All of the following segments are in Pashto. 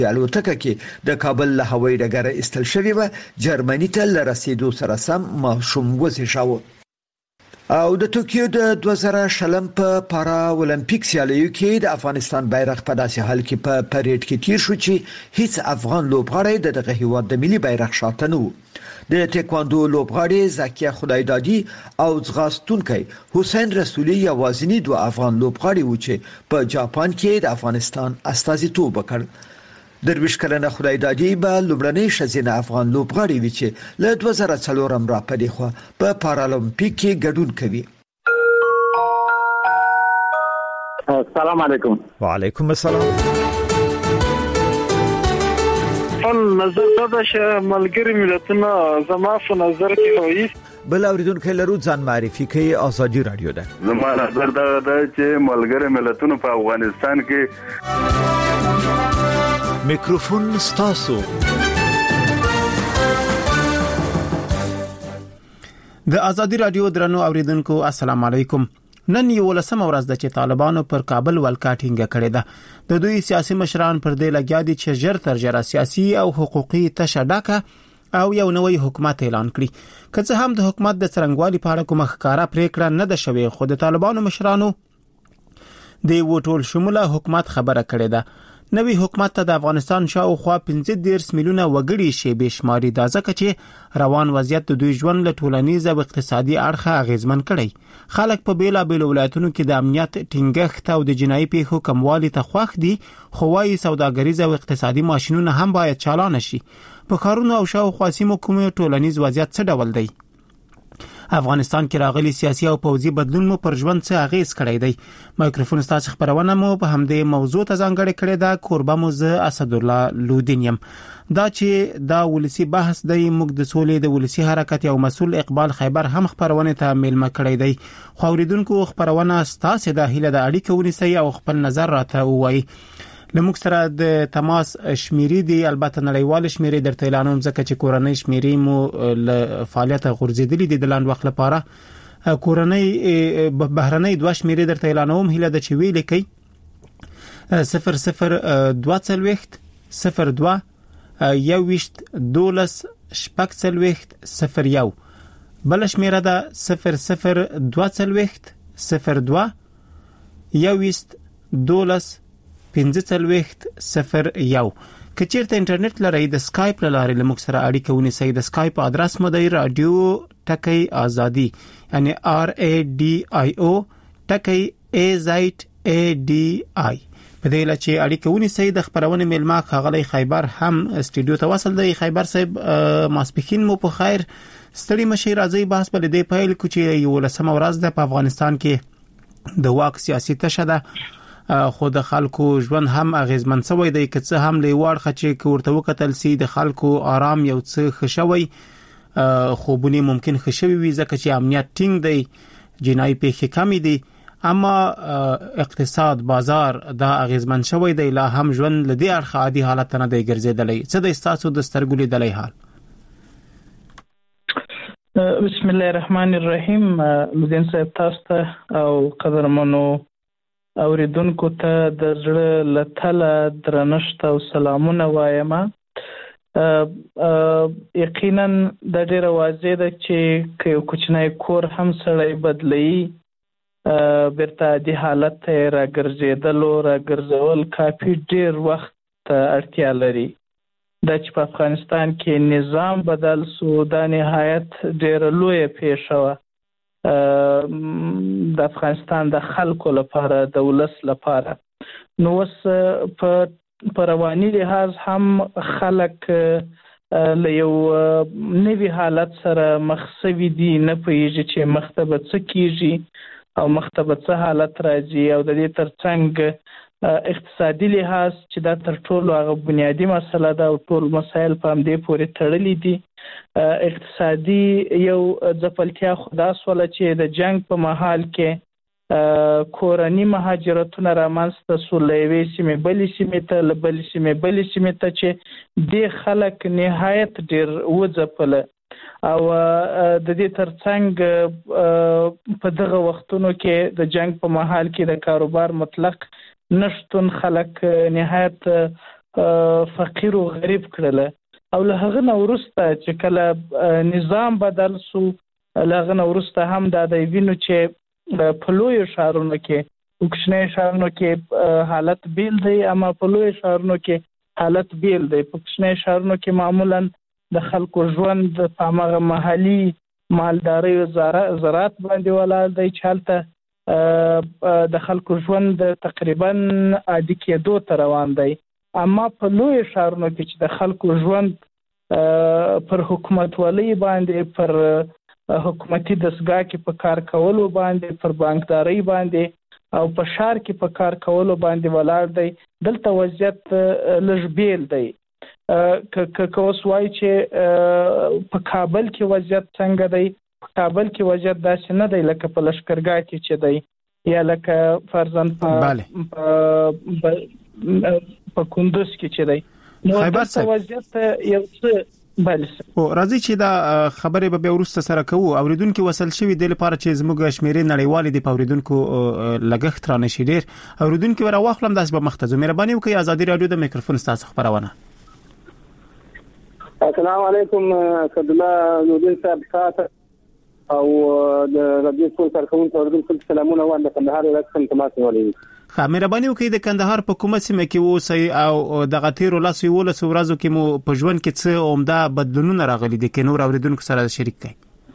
الوتکه کې د کابل له هوایي ډګره استل شوی و جرمني ته لرسیدو سره سم ماشوم وزېږاوه. او د ټوکیو د 2020 په پارا اولمپیک سیالیو کې د افغانستان بیرغ په داسې حال کې په پریډ کې تیر شو چې هیڅ افغان لوبغاړی دغه هیواد د ملي بیرغ شاته نه و. د ټیکواندو لوبغاړی زکیه خدایدادي او ځغاستونکي حسین رسولي یوازینی دوه افغان لوبغاړي و چې په جاپان کې د افغانستان استازیتوب وکړ. درویش کلنه خدایدادي به لومړنۍ ښځینه افغان لوبغاړی وي چې له 2004 را پدې خو په پارالمپیک کې ګډون کوي. السلام علیکم. وعلیکم السلام. نظر دا چې ملګری ملتونه زما په نظر کې وایي بل اوریدونکو لرو ځان معرفي کوي ازادي رادیو ده. زما نظر دا چې ملګری ملتونه په افغانستان کې میکروفون ستاسو. د ازادي رادیو درنو اوریدونکو السلام علیکم. نن یو لسمه ورځ ده چې طالبانو پر کابل ولکا ټینګه کړې ده. د دوی سیاسي مشران پر دې لګیا دي چې ژر تر ژره سیاسي او حقوقي تشدد او یو نوې حکومت اعلان کړي. که څه هم د حکومت د څرنګوالي په اړه کومه ښکارا پریکړه نه ده شوې، خو د طالبانو مشرانو د وټول شموله حکومت خبره کړې ده. نوی حکومت ته د افغانستان شاوخوا 15 میلیونه وګړي شی بشماري دا ځکه چې روان وضعیت د دوی ژوند له ټولنیز او اقتصادي اړخه اغیزمن کړي. خلک په بیلابیلو ولایتونو کې د امنیت ټینګښت او د جنایي پیښو کموالي ته خوښ دي، خو وايي سوداګریز او اقتصادي ماشینونه هم باید چالان شي. په کارونو او شاوخوا سیمو کوم ټولنیز وضعیت څه ډول دی؟ افغانستان کې راغلي سیاسي او پوځي بدلون مو پر ژوند څه اغیز کړی دی؟ مایکروفون ستاسو خبرونه مو په همدې موضوع ته ځانګړې کړې ده. کوربه مو زه اسد الله لودین یم. دا چې دا ولسی بحث دی، موږ د سولې د ولسی حرکت او مسول اقبال خیبر هم خبرونه ته میلمه کړی دی. خو اوریدونکو خبرونه ستاسو د هیله د اړیکې ونیسي او خپل نظر راته وایي. لموږ سره د تماس شمیرې دی، البته نړیوال شمیرې درته اعلانوم ځکه چې کورنۍ شمیرې مو له فعالیت غورځېدلې دي د لاند وخت لپاره. کورنۍ بهرنۍ دوه شمیرې درته اعلانوم، هیله د چې ویل کوي 00 22 12 01 بل شمیره ده 00 22 02 12 1501. که چیرته انټرنیټ لرئ د سکایپ لارې لموږ سره اړیکه ونیسئ. د سکایپ ادرس مو دی رادیو ټکی آزادي، یعنی RADIO ټکی AZADI. په دې لچې اړیکه ونیسئ. د خبرونه میلمه خغلی خیبر هم استودیو ته وصل دی. خیبر صاحب ماسپخین مو په خیر. ستړي مشي راځي بحث په دې پیل کو چې یو لسمه ورځ ده په افغانستان کې د واک سیاسي تشدد خو د خلکو ژوند هم اغیزمن شوی دی. که څه هم لیوار خچې کوړته وکتل سي د خلکو آرام یو څه خشوي، خوبونه ممکن خشوي وي ځکه چې امنیت ټینګ دی، جنایي پیښې کمی دي، اما اقتصاد بازار دا اغیزمن شوی دی. لا هم ژوند لدی اړخ عادي حالت نه دی ګرځیدلی. څه د تاسو د سترګو لیدلای حال؟ بسم الله الرحمن الرحیم. مدین صاحب تاسو ته او قدرمنو اوریدونکو ته د زړه له تله درنښت او سلامونه وایم. یقینا د ډیره واضح ده چې یو کوچنی کور هم سړی بدلوي، بیرته د حالت ته راګرځول کافي ډیر وخت اړتیا لري. دا چې په افغانستان کې نظام بدل سو دا نهایت ډیره لویه پیښه وه د افغانستان د خلکو لپاره، د ولس لپاره. نو اوس په رواني لحاظ هم خلک له یو نوي حالت سره مخ شوي دي، نه پوهېږي چې مخته به څه کېږي او مخته به څه حالت راځي. او د دې ترڅنګ اقتصادي لحاظ چې دا تر ټولو هغه بنیادي مسله ده او ټول مسایل په همدې پورې تړلي دي. اقتصادي یو ځپلتیا خو دا سوله چې د جنگ په مهال کې کورني مهاجرتونه رامنځته سو له یوې سیمې بلې سیمې ته، له بلې سیمې بلې سیمې ته، چې دې خلک نهایت ډېر وځپله. او د دې ترڅنګ په دغه وختونو کې د جنگ په مهال کې د کاروبار مطلق نشتون خلک نهایت فقیر او غریب کړل او له هغه نو ورسته چې کله نظام بدل سو له هغه نو ورسته هم د وینو چې په لوی شهرونو کې وکښنه شهرونو کې حالت بیل دی اما په لوی شهرونو کې حالت بیل دی په وکښنه شهرونو کې معمولا د خلکو ژوند په هغه محلي مالداري او زراعت باندې ولاړ دی چې هلته د خلکو ژوند تقریبا عادي کېدو ته روان دی اما په لوی شهرونو کې چې د خلکو ژوند پر حکومتولۍ باندې پر حکومتي دستګاه کې په کار کولو باندې پر بانکداري باندې او په شهر کې په کار کولو باندې ولاړ دی دلته وضعیت لږ بیل دی که اوس وایي چې په کابل کې وضعیت څنګه دی په کابل کې وضعیت داسې نه دی لکه په لشکرګاه کې چې دی یا لکه فرضاً په کندوز کې چې دی نو د وضعیت یو څه بل او راځي چې دا خبره به ورسته سره کوو اوریدونکو وصل شوی د لپاره چې زموږ شمیرې نړیوالې د اوریدونکو لګښت را نشي ډیر اوریدونکو ورا واخلم داس به مختزو مهرباني وکړئ ازادي رادیو د میکروفون تاسو خبرونه السلام علیکم عبد الله نورین صاحب خاطر او د رادیو ټول کارکونکو اوریدونکو سلامونه وایم د کندهار ولایت څخه تماس ولې مهرباني وکړئ د کندهار په کومه سیمه کې اوسئ او د غتیر ولاسي ولس ورځو کې مو په ژوند کې څه عمده بدلونونه راغلي دي کې نور اوریدونکو سره شریک کړئ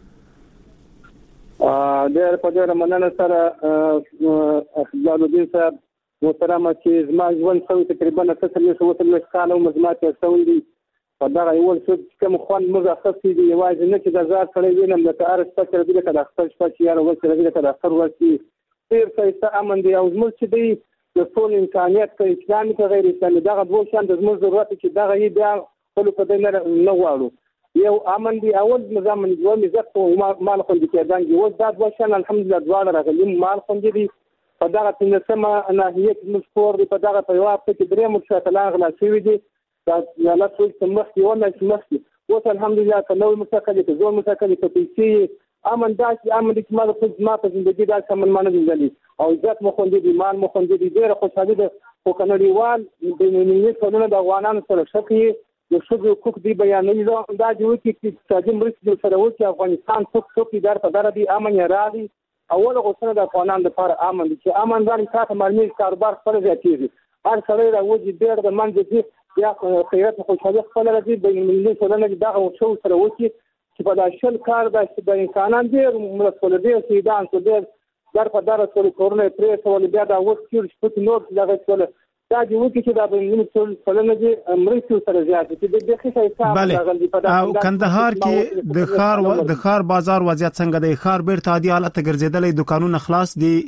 ډېر په ډېر مننه سره الله نورین صاحب محترم چې زما ژوند څو تقریبا 3 کال او مزمات څول دي په دا یو څه کوم خوان موږ اخستې دي یوازې نه چې د زار سره وینم د کار سپېشل دي کله خپل سپېشل یاره وسره دي کله اخر ورسي ډیر څه امن دی او زموږ چې دی د ټول امکانیت کې اسلامي ته غیر اسلامي دغه دوه شان د زموږ ضرورت چې دغه یې بیا خپل په دې نه غواړو یو امن دی اول نظام نظام عزت او مال خوندي کېدان دي او دا دوه شان الحمدلله دواړه راغلي مال خوندي دي په دغه څنګه ناحیه کې مشکور دی په دغه په یو هفته کې درې مشکلات غلا شوي دي دا لا ټول سمختي ولا سمختي اوس الحمدلله که نوې مسکلې ته زور مسکلې ته پیسې امن داسې امن چې ما د خپل ما په ژوندۍ داسې امن مانه دي او عزت مو خوندي دي مال مو خوندي دي ډېره خوشحالي ده خو که نړیوال د ملي ټولنه د افغانانو سره شکي د ښځو حقوق دی بیانوي دا چې وکړي چې اقتصادي مرستې سره وکړي افغانستان څوک اداره په دره دی امن یې راغی اوله غوښتنه د افغانانو لپاره امن دي چې امن داري تاسو مرمي کاروبار خپل زیاتېږي هر سړی راوځي ډېر د منځ دي یا خیرات خوشحالي خپل راځي د ملي ټولنه دغه شو سره وکړي چې په داشل کار د انسانان ډېر مسؤل دي چې دا ان څه در په دره ټول کورونه پرې سوال بیا دا وخت چې په نور دغه ټول دا چې وکړي چې دا د ملي ټولنه دي مرستې سره زیات دي د ښه حساب راغلي په او کندهار کې د خار بازار وضعیت څنګه دی خار بیرته عادي حالت ګرځیدلې دکانونه خلاص دي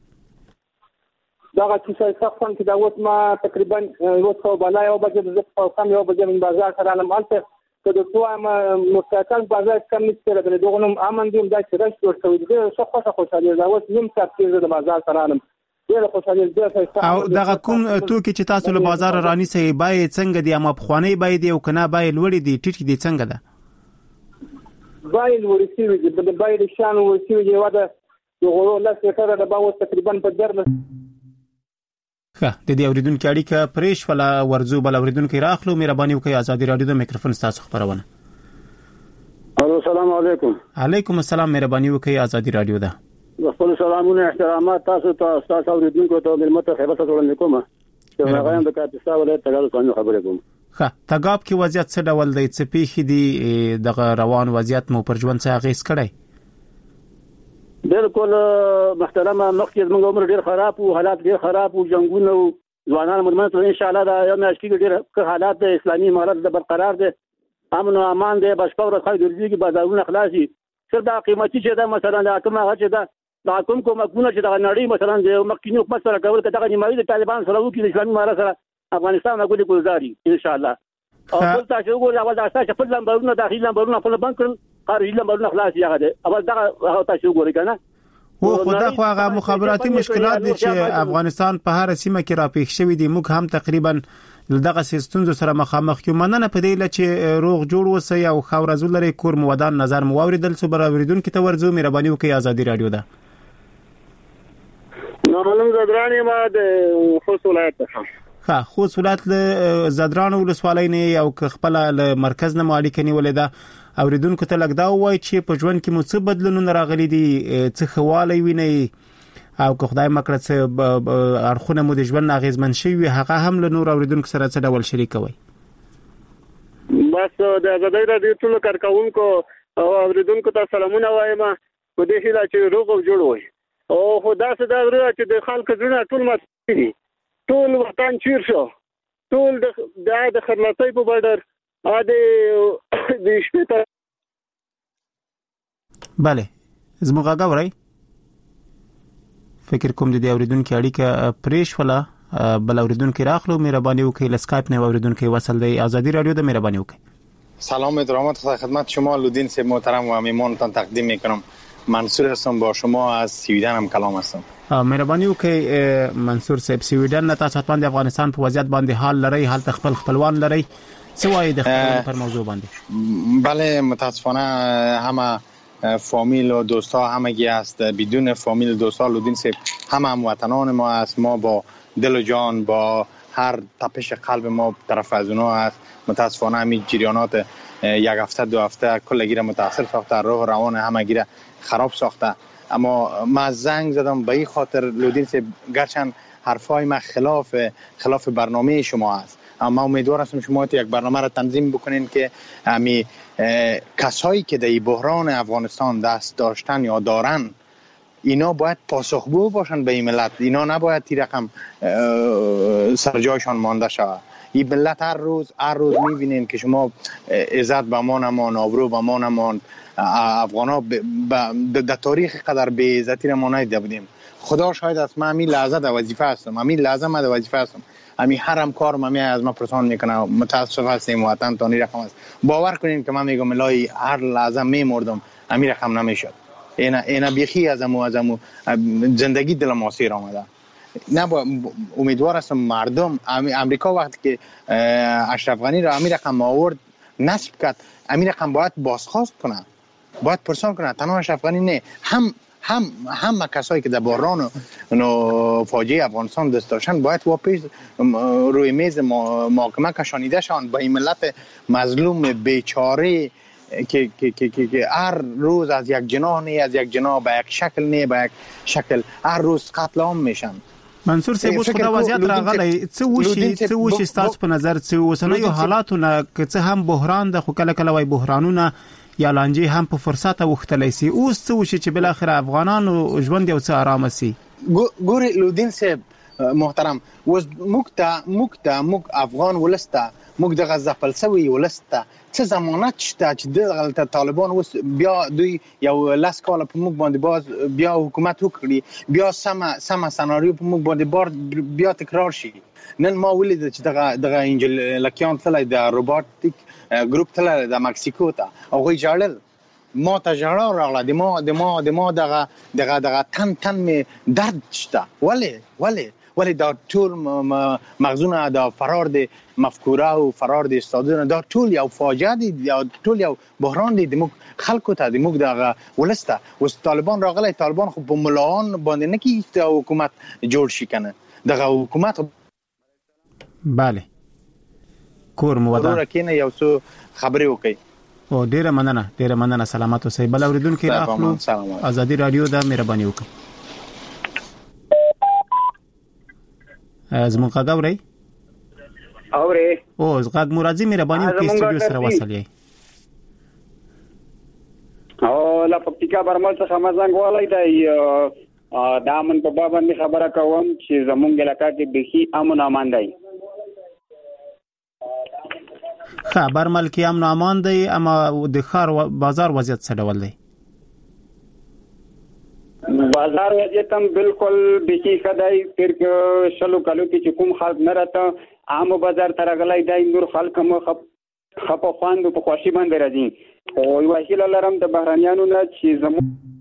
دا چې څنګه چې دا وخت ما تقریبا یو څو بلای او بجې د کم یو بجې من بازار سره علامه که د توامه مستقل بازار کم نشته د دغه امن دي دا چې راځي ورته دي څه خوشاله دا اوس نیم ساعت کې د بازار سره علم ډېر خوشاله دي او دغه کوم توکي چې تاسو له بازار رانی سي بای څنګه دي اما بخوانی بای دي او کنه بای لوړي دي ټیټ دي څنګه ده بای لوړي سي د بای د شان ورسي دی واده یو لاس کړه د باو تقریبا په درنه د دې اوریدونکو اړیکه پرېش ولا ورزو بل اوریدونکو راخلو مهرباني وکړئ ازادي رادیو د میکروفون تاسو خبرونه الو السلام علیکم علیکم السلام مهرباني وکړئ ازادي رادیو ده خپل سلامونه احترامات تاسو ته اوریدونکو ته ملمت خیبر ته وړاندې کوم چې هغه د کاپیسا ولایت تګالو څنګه خبرې کوم تګاب کې وضعیت څه ډول دی څه پیښې دي دغه روان وضعیت مو پر ژوند څه اغیز کړی بالکل محترمه مخکې زموږ عمر ډیر خراب او حالات ډیر خراب او جنگونه او ځوانان مدمن ته ان شاء الله دا یو ماشي ډیر حالات د اسلامي امارت د برقرار دي امن او امان دي بشپړ خیر درځي بازارونه خلاصي څه دا قیمتي چې دا مثلا دا کومه چې دا کوم کومه چې دا نړۍ مثلا د مخکینی حکومت سره کول کړه د نیمایي د طالبان سره وکړي د اسلامي امارت سره افغانستان غوډي ګلزاري ان شاء الله او بل تاسو وګورئ اول دا تاسو په لمبرونه داخلي لمبرونه په بانک کړل خارجي لمبرونه خلاص یې غده اول دا تاسو وګورئ کنه او خدا خو هغه مخابراتي مشکلات دي چې افغانستان په هر سیمه کې راپېښ شوی دي موږ هم تقریبا دغه سیستم سره مخامخ یو مننه په دې چې روغ جوړ وسی او خاورزول لري کور مودان نظر موریدل سو برابریدون کې تورزو مهرباني وکي ازادي رادیو ده نو معلوم زدرانی ما د خوست ولایت څخه ها خو ولایت له زدران ولسوالۍ نه یو خپل له مرکز نه مالک نیولې ده اوریدونکو ته لګدا وای چې په ژوند کې مو څه بدلونونه راغلي دي څه خواله ویني او که خدای مکړه څه ارخونه مو د ژوند اغیزمن شي هغه هم له نور اوریدونکو سره څه ډول شریکوي. بس د آزادۍ رادیو ټول کارکونکو او اوریدونکو ته سلامونه وایم په دې هیله چې روغ او جوړ وي او خدا سره دا چې د خلکو زړه ټول ماتي ټول وطن چیر شو ټول د خرماتۍ په بادر ا د شپته bale زموږه غوړی فکر کوم د دې اوریدونکو اړیکه پریش ولا بل اوریدونکو راخلو مهرباني وکړئ لسکایپ نه اوریدونکو وصل دی آزادی رادیو د مهرباني وکړئ. سلام ادرامات خدمت شما لودین صاحب محترم و میمانتان تقدیم میکنم. منصور هستم با شما از سویدن هم کلام هستم. مهرباني وکړئ منصور صاحب سویدن نه تاسو په افغانستان په وضعیت باندې حال لري حال خپلوان لري څه وایي د خپلوان پر موضوع باندې؟ بله متاسفانه همه فامیل و دوستا همگی است بدون فامیل دوستا لودین صاحب همه هموطنان ما است ما با دل و جان با هر تپش قلب ما طرف از اونها است متاسفانه همین جریانات یک هفته دو هفته کلگی را متاثر ساخته روح روان همگی را خراب ساخته اما ما زنگ زدم به این خاطر لودین صاحب گرچند حرفای ما خلاف برنامه شما است اما امیدوار هستم شما یک برنامه را تنظیم بکنین که همی کسایی که در بحران افغانستان دست داشتن یا دارن اینا باید پاسخگو باشن به این ملت اینا نباید تی رقم سرجایشان مانده شود. این ملت هر روز میبینین که شما عزت به ما نمان آبرو به ما نمان افغانا در تاریخ قدر به عزتی را ما ندیده بودیم. خدا شاید است من همین لحظه در وظیفه هستم همین هرم کارم همین از ما پرسان میکنه متاسف هستیم وطن تانی رقم است باور کنین که من میگم الهی هر لحظه میمردم همین رقم نمیشد اینا بیخی از امو زندگی دل ما سیر آمده نه امیدوار هستم مردم امریکا وقتی که اشرف غنی را همین رقم آورد نصب کرد همین رقم باید بازخواست کنه باید پرسان کنه تنها اشرف غنی نه هم کسایی که در بحران و فاجعه افغانستان دست داشتن باید واپس روی میز محاکمه کشانیده شون با این ملت مظلوم بیچاره که هر روز از یک جناح نه از یک جناح به یک شکل نه به یک شکل هر روز قتل عام میشن. منصور صاحب څه دا وضعیت راغلی څه وشي ستاسو په نظر څه وسنیو حالاتونه که څه هم بحران د خو کله وای بحرانونه یا لانجې هم په فرصت وختلای سي اوس څه وشي چې بل اخر افغانانو ژوند یو څه آرام سي. ګوري لودین صاحب محترم وز موږ افغان ولسته موږ د غزه فلسوي ولسته څه ضمانت شته چې د طالبان اوس بیا دوی یو لاس کال په موږ باندې باز بیا حکومت وکړي بیا سم سناریو په موږ باندې بیا تکرار شي. نن ما ولید چې دغه انجل لکیان تل د روبوټیک ګروپ تل د مکسیکو ته او غوي جړل ما ته جړا راغله د ما دغه تن می درد شته ولی دا ټول مغزونه دا فرار د مفکوره او فرار د استادونه دا ټول یو فاجعه دي یا ټول یو بحران دي د موږ خلکو ته د موږ دغه ولسته اوس طالبان راغلی طالبان خو په ملان باندې نه کیږي حکومت جوړ شي کنه دغه حکومت bale کور مو ودان ورکینه یو څو خبرې وکي او ډیره مننه سلامات اوسئ. بل اوریدونکو راخلو آزادی رادیو دا مهرباني وکړئ. زموږ غاوري او زغاګ مرادي مهرباني وکړئ استودیو سره وصل یې او لا پکتیکا برمل څخه مزنګ والای دی دا من په باب باندې خبره کوم چې زمونږ علاقې کې بخي امن امان دی. خبر ملکی امن امان دی اما د خار بازار وضعیت څه ډول دی؟ بازار وضعیت هم بالکل بخي خدای تر شلو کلو کې چې کوم خلک نه راته عام بازار ته راغلی دی نور خلک هم خپه خواند په خوشي باندې راځي او یو هیله لرم د بهرانيانو نه چې زموږ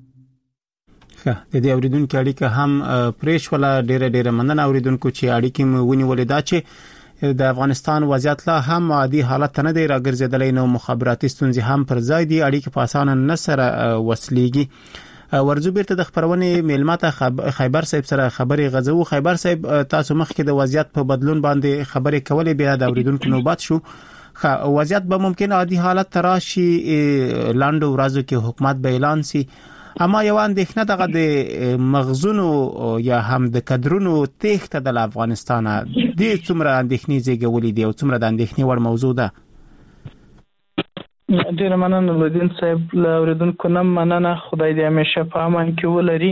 د دې اوریدونکو اړیکه هم پریش ولا ډیره مننه اوریدونکو چې اړیکې مو ونیولې دا چې د افغانستان وضعیت لا هم عادي حالت نه دی راګرځیدلې نو مخابراتي ستونزې هم پر ځای دي اړیکې په اسانه نه سره وسلیږي ورزو بیرته د خبرونه میلماته خیبر صاحب سره خبري غزو. خیبر صاحب تاسو مخکې د وضعیت په بدلون باندې خبرې کولې، بیا د اوریدونکو نوبت شو. وضعیت به ممکن عادي حالت تراشي، لاندو ورځو کې حکومت به اعلان سي، اما یو اندېښنه دغه د مغزونو یا هم د کډرونو تېښته د افغانستان د څومره اندېښنې زیږولې دي او څومره د اندېښنې وړ موضوع ده؟ ډېر مننه لودین صاحب، له اوریدونکو نه مننه، خدای دې همیشه په امان کې ولري.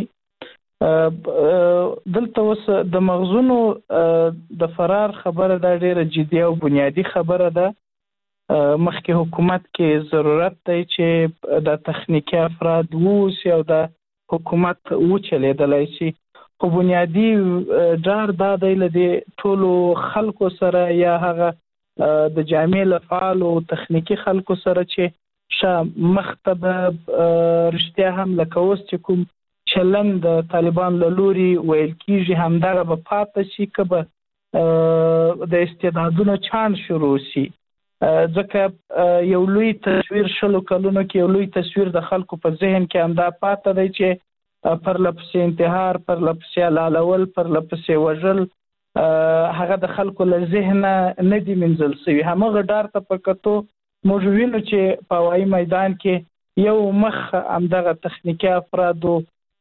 دلته اوس د مغزونو د فرار خبره دا ډېره جدي او بنیادی خبره ده. مخکې حکومت کې ضرورت دی چې د تخنیکی افراد ووسی او د حکومت وچلېدلی شي، خو بنیادی ډار دا دی له دې ټولو خلکو سره یا هغه د جامع له فعالو تخنیکی خلکو سره چې مخته به رښتیا هم لکه اوس چې کوم چلن د طالبان له لوري ویل کېږي همدغه به پاتې شي که به د استعدادونو چاڼ شروع شي. ځکه یو لوی تصویر شلو کلونو کې یو لوی تصویر د خلکو په ذهن کې همدا پاتې دی چې پرلپسې انتحار، پرلپسې حلالول، پرلپسې وژل هغه د خلکو له ذهنه نه دي منځل شوي. همغه ډار ته په کتو موږ وینو چې په هوایي میدان کې یو مخ همدغه تخنیکي افرادو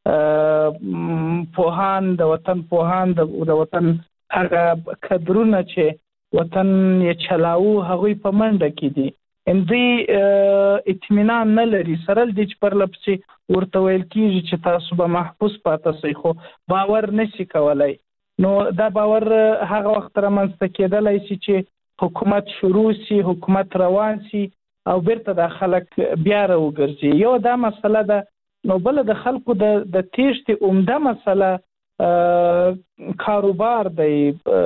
پوهان، د وطن پوهان، د وطن هغه کډرونه چې وطن یې چلاو هغوی په منډه کې دي، دوی اطمینان نه لري. سره دې چې پرلپسې ورته ویل کېږي چې تاسو به محبوس پاتې شئ، خو باور نشي کولی. نو دا باور هغه وخت رامنځته کېدلی شي چې حکومت شروع شي، حکومت روان شي او بیرته د خلک بیا راوګرځي. یو دا مسله ده. نو بله د خلکو د تېښتې عمده مسله کاروبار دی،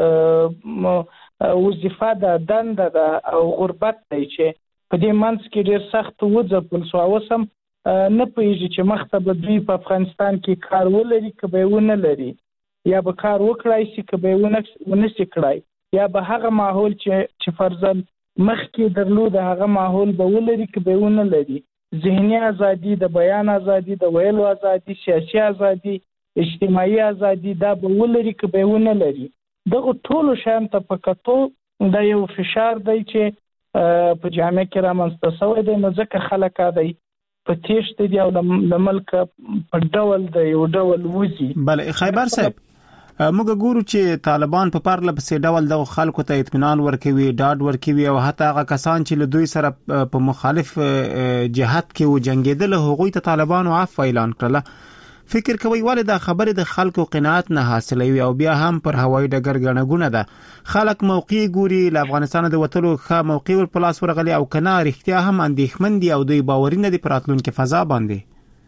وظیفه ده، دنده ده او غربت دی چې په دې منځ کې ډېر سخت وځپل شو. اوس هم نه پوهېږي چې مخته به دوی په افغانستان کې کار ولري که به یې ونه لري، یا به کار وکړای شي که به یې ونه شي کړای، یا به هغه ماحول چې فرضاً مخکې درلود هغه ماحول به ولري که به یې ونه لري. ذهني ازادي، د بیان ازادي، د ویلو ازادي، سیاسي ازادي، اجتماعي ازادي دا به ولري که به یې ونه لري. دغه ټولو شیانو ته په کتو دا یو فشار دی چې په جامع کې رامنځته شوی دی، نو ځکه خلک دی په تېښته دي او له ملکه په ډول د یو ډول وځي. بله خیبر صاحب، موږ ګورو چې طالبان په پرله پسې ډول د خلکو ته اطمینان ورکوي، ډاډ ورکوي، او حتی هغه کسان چې له دوی سره په مخالف جهت کې وجنګېدل هغوی ته طالبانو عفو اعلان کړله. فکر کوي ولې دا خبره د خلکو قناعت نه حاصلوي او بیا هم پر هوایي ډګر ګڼهګونه ده؟ خلک موقع ګوري، له افغانستان د وتلو ښه موقع ور په لاس ورغلي او که نه رښتیا هم اندېښمن دي او دوی باوري نه دي په راتلونکي فضا باندې؟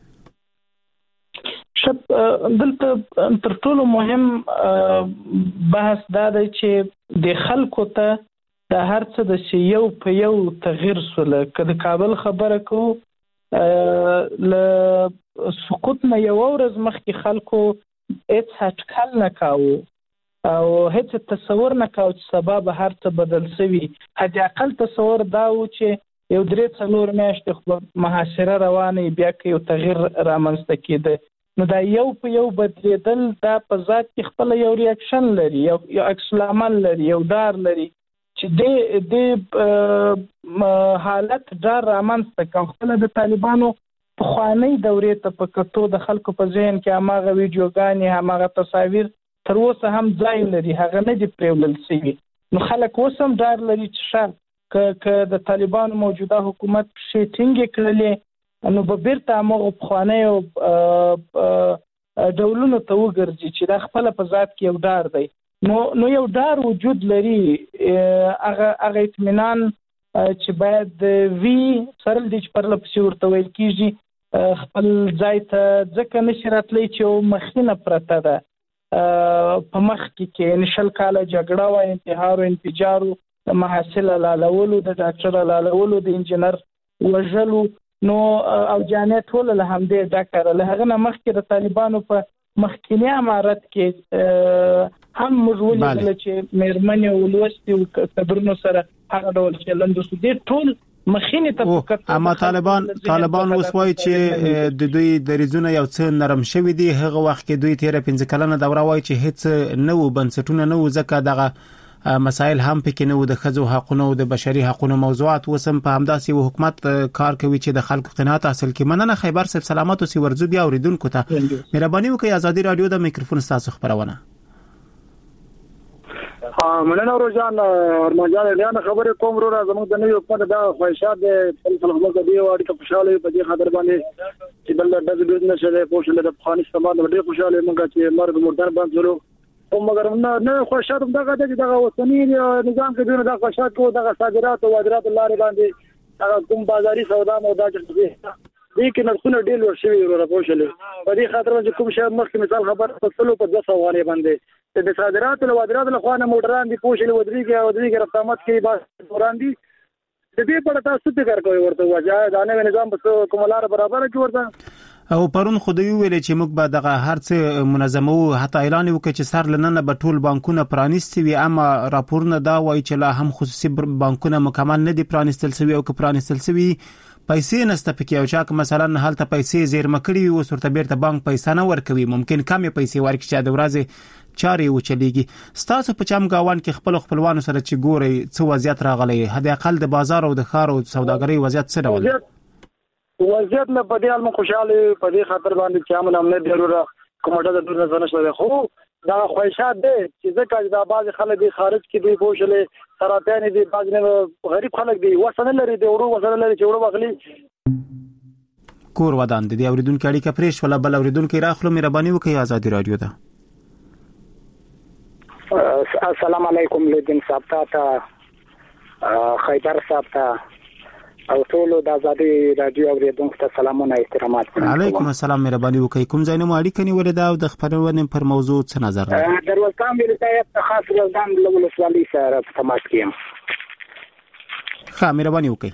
دلته تر ټولو مهم بحث دا دی چې د خلکو ته د هر څه د یو په یو تغییر سوله. که د کابل خبره کوو، له سقوط نه یو ورځ مخکې خلکو هیڅ اټکل نه کاوه او هیڅ تصور نه کاوه چې سبا به هر څه بدل شوي. حد اقل تصور دا و چې یو 3-4 میاشتې خو محاصره روانه بیا که یو تغییر رامنځته کېده، نو دا یو په یو بدلېدل دا په ذات کې خپل یو ریاکشن لري، یو عکس العمل لري، یو ډار لري چې د حالت ډار رامنځته کړ. خپل د طالبانو پخوانۍ دورې ته په کتو د خلکو په ذهن کې هماغه ویډیوګانې، هماغه تصاویر تر اوسه هم ځای لري، هغه نه دي پرېولل شوي. نو خلک اوس هم ډار لري چې که د طالبانو موجوده حکومت پښې ټینګې کړلې نو به بیرته هماغه پخوانیو ډولونو ته وګرځي چې دا خپله په ذات کې یو ډار دی. نو یو ډار وجود لري، هغه اطمینان چې باید وي سره دې چې پرله پسې ورته ویل کېږي خپل ځای ته ځکه نشي راتلی چې یو مخینه پرته ده په مخ کې نشل کاله جګړه وه، انتحار و انفجار و، د محصل حلالولو، د ډاکټر حلالولو، د انجینر وژلو، نو او جامع ټوله له همدې ډکه. له هغه نه مخکې د طالبانو په مخکینی امارت کې هم موږ ولیدل چې مېرمنې ولوستي کډرونو سره هغه ډول چلند وشو. دې ټول مخینه ته اما طالبان وسوي چې د دوی د ریزونه یو څه نرم شوی دی. هغه وخت کې دوی 13-15 کلنه دوره وای چې هیڅ نو بنسټونه نو ځکه دغه مسائل هم پکې نو د خځو حقوقو او د بشري حقوقو موضوعات وسم په همداسي حکومت کار کوي چې د خلکو قناعت حاصل کړي. مننه خیبر صاحب، سلامات اوسئ. ورزو بیا اوریدونکو ته مهرباني وکړئ. ازادي رادیو د میکروفون تاسو خبرونه. مننه روزان ارمانجان له خبره کوم رو زموږ د نوې حکومت د خواهشات د خلکو د دې وړي ته خوشاله په دې خاطر باندې چې بل د بزنس له پوښتنه د افغانستان باندې ډېر خوشاله مونږ چې مرګ مردان باندې ورو او مګر نه خوشاله دغه دغه وطني نظام کې دغه خوشاله کو دغه صادرات او واردات لارې باندې هغه کوم بازاري سودا مو دا چې دې کې نرخونه ډېر ور شوي ورو پوښتنه په دې خاطر چې کوم شی مخکې مثال خبر فصلو په 200 غالي باندې د صادرات او واردات له خوانه موټران دي پوښتنه ودرېږي رقمات کې بس وران دي. د دې په اړه تاسو فکر کوئ ورته وځي دا نوې نظام په کوملار برابر کې ورته او پرون خدای ویل چې موږ به دغه هرڅ منظمو حتی اعلان وکړي چې سر لننه به ټول بانکونه پرانیستي وي، اما راپورونه دا وایي چې لا هم خصوصي بانکونه مکمل نه دي پرانیستل شوي او که پرانیستل شوي پیسې نسته پکې، او چې مثلا حالت پیسې زیرمه کړي وي او ورته بیرته بانک پیسې نه ورکوي، ممکن کم پیسې ورکړي چې د ورځې چارې وچلېږي. ستاسو په چم گاوان کې خپلوانو سره چې ګوري څه وضعیت راغلی، حد اقل د بازار او د ښار او سوداګرۍ وضعیت څه ډول وضعیت نه په دې حال خوشاله په دې خاطر باندې چې امن امنیت ضروره کومه د دور نه نشته خو دا خواهشات دي چې ځکه دا بعض خلک دي خارج کې دي بوشله سراتان دي بعض نه غریب خلک دي وسنه لري دي ورو وسنه لري چې ورو واخلي کور ودان دي اوریدونکو اړیکه پرېښ ولا بل اوریدونکو راخلو مهرباني وکړئ. ازادي رادیو ده. السلام علیکم لدین صاحب ته خیبر صاحب ته او ټول د ازادي رادیو اوریدونکو ته سلامونه احترامات. علیکم السلام، مهرباني وکړئ. کوم ځای نه اړیکه نیولې ده او د خبرونې پر موضوع څه نظر لرئ؟ دروازګان ولایت خاص ولدان ولسوالۍ سره په تماس کې یم. ښه، مهرباني وکړئ.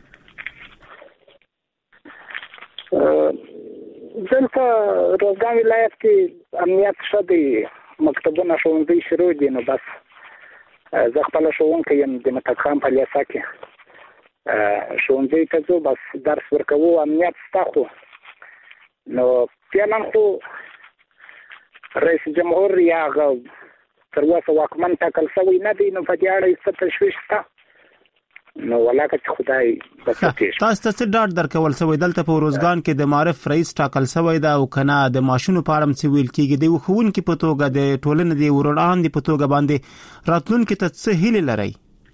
دلته دروازګان ولایت کې امنیت ښه دی، مکتبونه ښوونځي شروع دي، نو بس زه خپل ښوونکی یم د متخم په لیسه کې ښوونځي ته ځو، بس درس ورکوو، امنیت شته. خو نو فعلا خو رئیس جمهور یا تر اوسه واکمن ټاکل شوی نه دی، نو په دې اړه څه تشویش شته. نو ولاکه چې خدای بسته تاسو ته ډاډ درکول شوی دلته په روزګان کې د معرف رئیس ټاکل شوی دا او کنه د ماشونو په اړه څه ویل کیږي دی خوون کې په توګه د ټولنې دی وران دی په توګه باندې راتلونکي ته څه هیله لري؟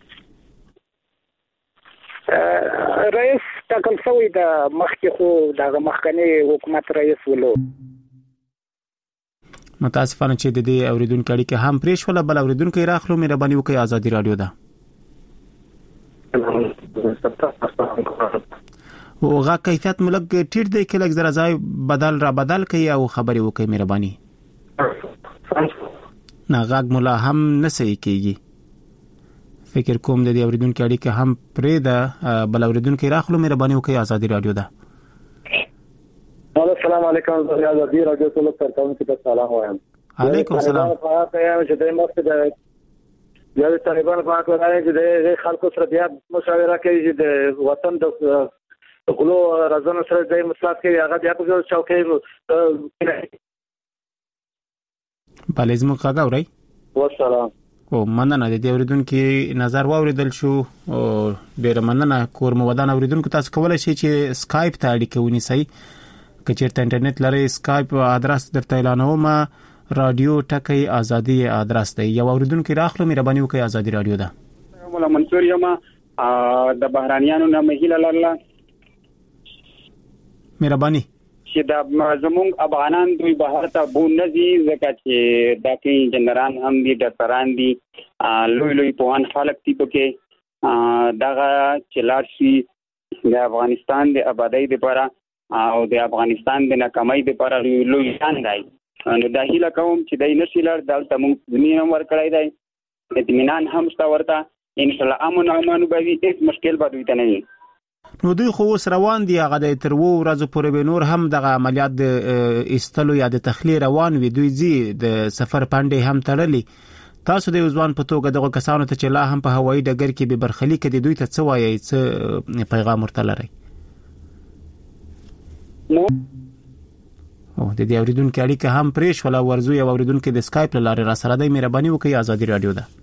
رئیس ټاکل شوی د مخکې خو د مخکنی حکومت رئیس ولو. متاسفانه چې د دې اوریدونکو اړیکه هم پرېښ ولا بل اوریدونکو راخلو مهرباني وکړئ. ازادي رادیو ده. وغه کیفیت ملک ټیټ دی کې لږ زره ځای بدل کوي او خبري وکړي مهرباني. نه غاګ مولا هم نه صحیح کیږي. فکر کوم د دې اوریدونکو اړیکه هم پرې ده بل اوریدونکو راخلو مهرباني وکړي. ازادي رادیو ده. السلام علیکم. ازادي رادیو ته ترڅو کې سلام وایم. علیکم السلام. چې د مقصد یا د طالبانو په اړه راځي چې د خلکو سره بیا مشاوره کوي چې د وطن د غلو راځنه سره د مصلحت کې هغه بیا په چوکۍ بلې زموږ ښه غوړی. والسلام. او مننه د دې اوریدونکو نظر واوریدل شو او ډیر مننه. کور مو ودان اوریدونکو تاسو کولای شئ چې اسکایپ ته اړیکه ونیسئ که چیرته انټرنیټ لري. اسکایپ ادرس درته اعلانوم، رادیو ټکی ازادي ادرس دی. یو اوریدونکو راخلو مهرباني وکړئ. ازادي رادیو ده. مولا منصور یم د بهرانيانو نه مهیله لرله مهرباني چې د زمونږ افغانان دوی بهر ته بون نزي ځکه چې د کې جنرال هم دي، ډاکټران دي، لوی پوهان خلک دي پکې دغه چلار شي د افغانستان د آبادی لپاره او د افغانستان د ناکامۍ لپاره لوی ځان دی. نو دا هیله کوم چې دای نشي لار دلته موږ زمينه ورکړای دی، اطمینان هم شته ورته، ان شاء الله امن او امان به وي، هیڅ مشکل به دوی ته نه وي. نو دوی خو روان دي هغه د تر وو ورځې پورې به نور هم دغه عملیات د استلو یا د تخلیه روان وي. دوی زی د سفر پاندې هم تړلي تاسو د ځوان په توګه دغه کسانو ته چې لا هم په هوایي ډګر کې به برخلیک دي دوی ته څه وایي څه پیغام ورته لري؟ نو او د دې اوریدونکو اړیکه هم پرېښ ولا ورزو یو اوریدونکو د سکایپ لاره را سره د مهرباني وکړئ آزادي رادیو ده.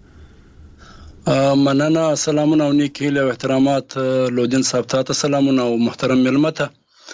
مننه. سلامونه او نیک هیله او احترامات لودین صاحب ته سلامونه او محترم ملمته.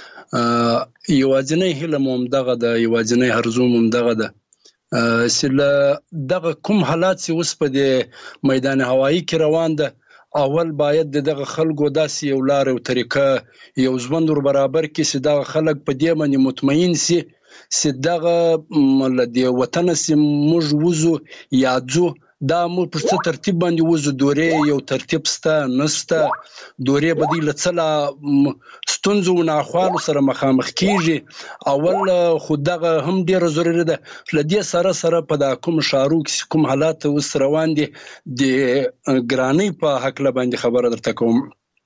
یوازینی هیله مو دغه د یوازینی هرزو مو دغه د سله دغه کوم حالات چې اوس په د میدان هوایی کې روان ده اول باید دغه خلکو داسې یو لار او طریقه یو ځوند ور برابر کې چې دغه خلک په دې باندې مطمئن سي چې دغه د وطن سي موږ وزو یادزو دا مو په څه ترتیب باندې وزو دورې یو ترتیب ستا نستا دورې بدیل څلا ستونزو نه اخوالو سره مخامخ کیږي اول خودغه هم ډیره ضروري ده لدې سره په دا کوم شارو کوم حالات وس روان دي د ګرانی په حق له باندې خبره درته کوم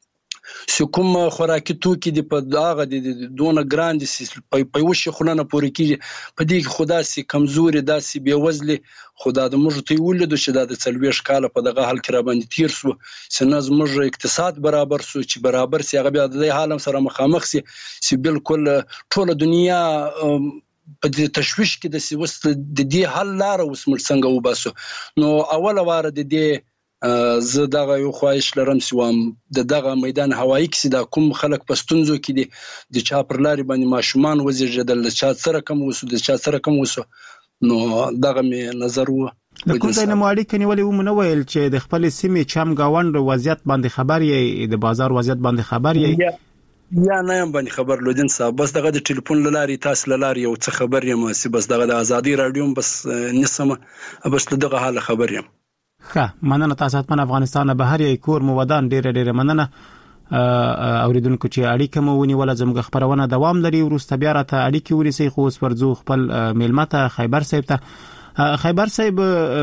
کوم خوراکي توکي د په داغه د دونه ګران دي په وشي خلانه پورې کیږي په دې خدا سي کمزوري داسي بيوزلي خدا د موږ ته ولیدو چې د 40 کال په دغه حال کې را باندې تیر سو سنز موږ اقتصاد برابر سو چې برابر سي هغه بیا د حالم سره مخامخ سي چې بالکل ټوله دنیا په دې تشويش کې د سی وست د دې حل لار اوس موږ څنګه وباسو نو اوله واره د دې زه دغه یو خواهش لرم سوام دغه میدان هوایی کې دا کوم خلک پستونزو کې دي د چا پر لاري باندې ماشومان وزیږدل چا سره کم وسو د چا سره کم وسو نو دغه می نظر وو د کوم ځای نه مالک نیولې و منویل چې د خپل سیمې چم گاوند وضعیت باندې خبر یې د بازار وضعیت باندې خبر یې یا نه هم باندې خبر لودین صاحب بس دغه د ټلیفون لاري تاسو لاري یو څه خبر یم بس دغه د آزادي رادیو بس نسمه بس دغه حال خبر یم ښه مننه تاسو ته افغانستان بهر یې کور مو ودان ډېر مننه اوریدونکو چې اړیکه مو ونیول زموږ خبرونه دوام لري ورسته بیا راته اړیکه ونیسئ خو اوس ورځو خپل میلمته خیبر صاحب ته خیبر صاحب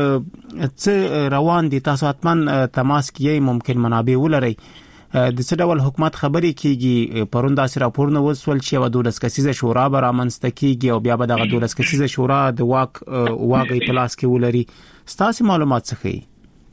څه روان دي تاسو اتمن تماس کې ممکن منابع ولرئ د څه ډول حکومت خبرې کیږي پرون داسې راپورونه وسول چې 12 کسیزه شورا به رامنځته کیږي او بیا به دغه 12 کسیزه شورا د واګي پلاس کې ولري ستاسو معلومات څه ښيي؟